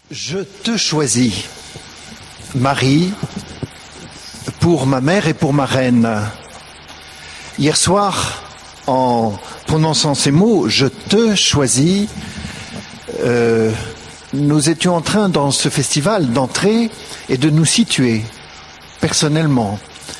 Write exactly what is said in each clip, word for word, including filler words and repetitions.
Je te choisis, Marie, pour ma mère et pour ma reine. Hier soir, en prononçant ces mots, je te choisis, euh, nous étions en train dans ce festival d'entrer et de nous situer personnellement.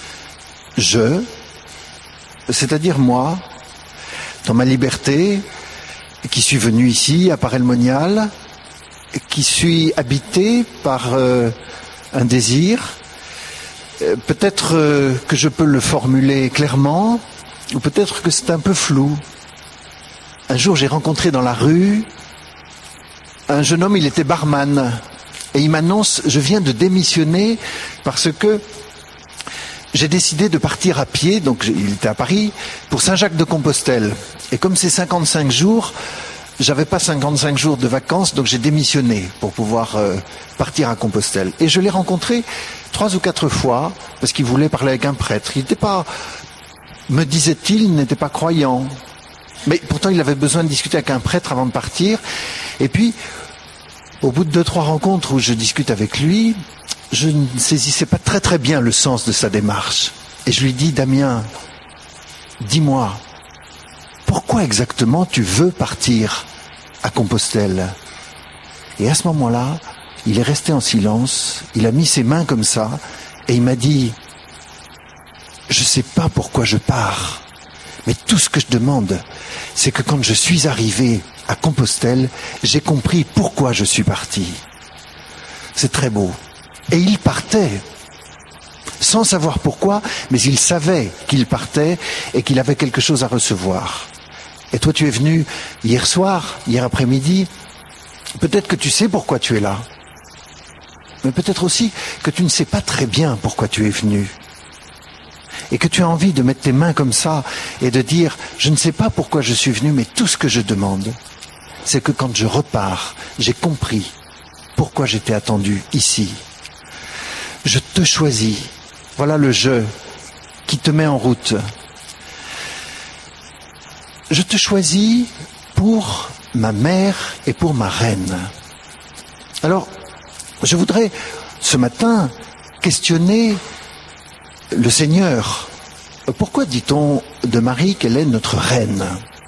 Je, c'est-à-dire moi, dans ma liberté, qui suis venu ici à Paray-le-Monial, qui suis habité par euh, un désir. Euh, peut-être euh, que je peux le formuler clairement, ou peut-être que c'est un peu flou. Un jour, j'ai rencontré dans la rue un jeune homme, il était barman, et il m'annonce, je viens de démissionner parce que j'ai décidé de partir à pied, donc il était à Paris, pour Saint-Jacques-de-Compostelle. Et comme c'est cinquante-cinq jours, j'avais pas cinquante-cinq jours de vacances, donc j'ai démissionné pour pouvoir euh, partir à Compostelle. Et je l'ai rencontré trois ou quatre fois, parce qu'il voulait parler avec un prêtre. Il n'était pas, me disait-il, il n'était pas croyant. Mais pourtant, il avait besoin de discuter avec un prêtre avant de partir. Et puis, au bout de deux, trois rencontres où je discute avec lui, je ne saisissais pas très très bien le sens de sa démarche. Et je lui dis, Damien, dis-moi, pourquoi exactement tu veux partir à Compostelle? Et à ce moment-là, il est resté en silence, il a mis ses mains comme ça, et il m'a dit, je ne sais pas pourquoi je pars, mais tout ce que je demande, c'est que quand je suis arrivé à Compostelle, j'ai compris pourquoi je suis parti. C'est très beau. Et il partait, sans savoir pourquoi, mais il savait qu'il partait et qu'il avait quelque chose à recevoir. Et toi, tu es venu hier soir, hier après-midi, peut-être que tu sais pourquoi tu es là, mais peut-être aussi que tu ne sais pas très bien pourquoi tu es venu. Et que tu as envie de mettre tes mains comme ça et de dire, je ne sais pas pourquoi je suis venu, mais tout ce que je demande, c'est que quand je repars, j'ai compris pourquoi j'étais attendu ici. Je te choisis. Voilà le je qui te met en route. Je te choisis pour ma mère et pour ma reine. Alors, je voudrais ce matin questionner le Seigneur. Pourquoi dit-on de Marie qu'elle est notre reine?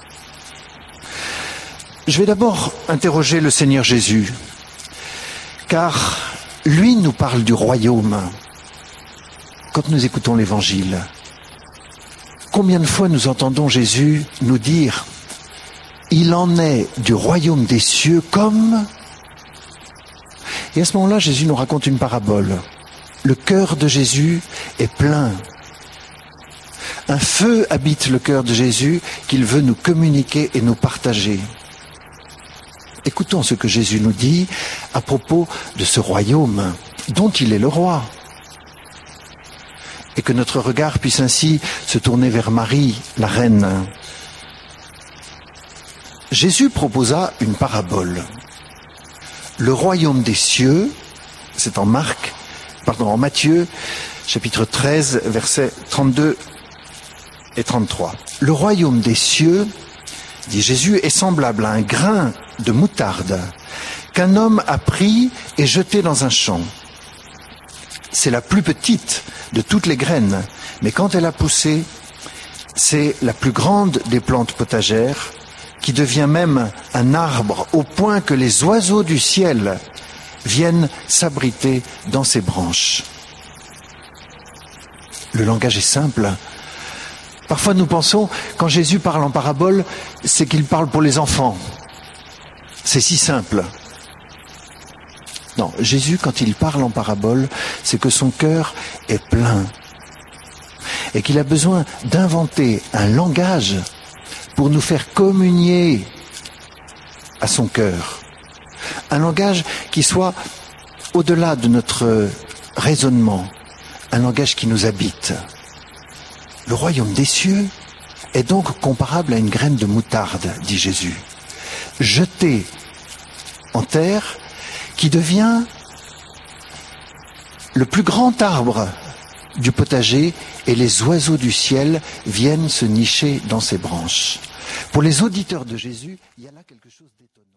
Je vais d'abord interroger le Seigneur Jésus, car lui nous parle du royaume. Quand nous écoutons l'Évangile, combien de fois nous entendons Jésus nous dire « Il en est du royaume des cieux comme… » Et à ce moment-là, Jésus nous raconte une parabole. Le cœur de Jésus est plein. Un feu habite le cœur de Jésus qu'il veut nous communiquer et nous partager. Écoutons ce que Jésus nous dit à propos de ce royaume dont il est le roi. Et que notre regard puisse ainsi se tourner vers Marie, la reine. Jésus proposa une parabole. Le royaume des cieux, c'est en Marc, pardon, en Matthieu, chapitre treize, versets trente-deux et trente-trois. Le royaume des cieux, dit Jésus, est semblable à un grain de moutarde qu'un homme a pris et jeté dans un champ. C'est la plus petite de toutes les graines, mais quand elle a poussé, c'est la plus grande des plantes potagères, qui devient même un arbre au point que les oiseaux du ciel viennent s'abriter dans ses branches. Le langage est simple. Parfois nous pensons, quand Jésus parle en parabole, c'est qu'il parle pour les enfants. C'est si simple. Non, Jésus, quand il parle en parabole, c'est que son cœur est plein et qu'il a besoin d'inventer un langage pour nous faire communier à son cœur. Un langage qui soit au-delà de notre raisonnement, un langage qui nous habite. Le royaume des cieux est donc comparable à une graine de moutarde, dit Jésus, jetée en terre, qui devient le plus grand arbre du potager et les oiseaux du ciel viennent se nicher dans ses branches. Pour les auditeurs de Jésus, il y a là quelque chose d'étonnant.